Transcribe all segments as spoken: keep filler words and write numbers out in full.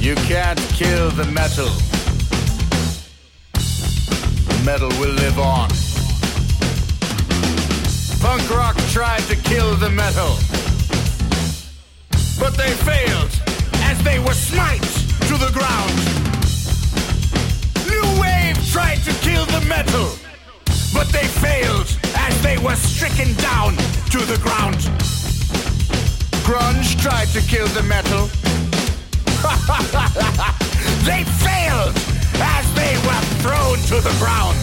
You can't kill the metal. The metal will live on. Punk rock tried to kill the metal, but they failed as they were smite to the ground. New wave tried to kill the metal, but they failed as they were stricken down to the ground. Grunge tried to kill the metal. They failed as they were thrown to the ground.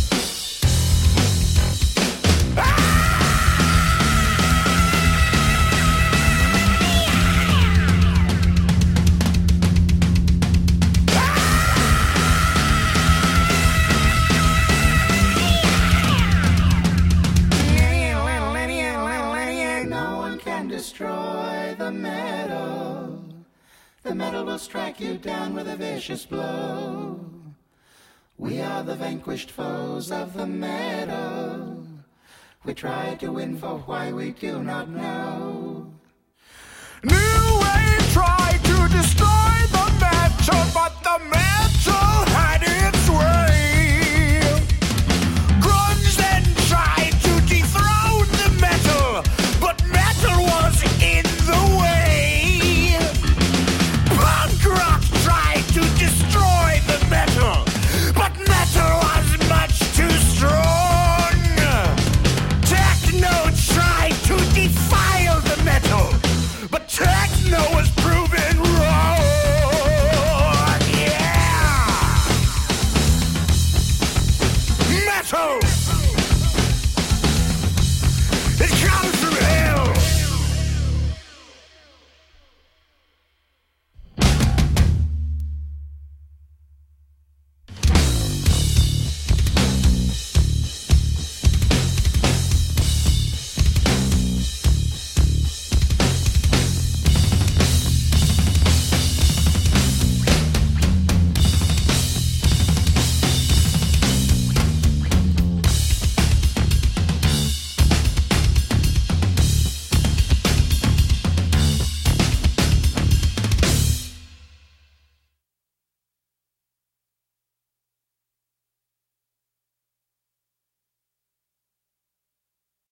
Destroy the metal. The metal will strike you down with a vicious blow. We are the vanquished foes of the metal. We try to win for why we do not know. New wave tried to destroy the metal, but the metal had its way. Grunge then tried to dethrone the metal, but metal was in the way. Punk rock tried to destroy the metal, but metal was much too strong. Techno tried to defile the metal, but techno was proven wrong. Yeah! Metal!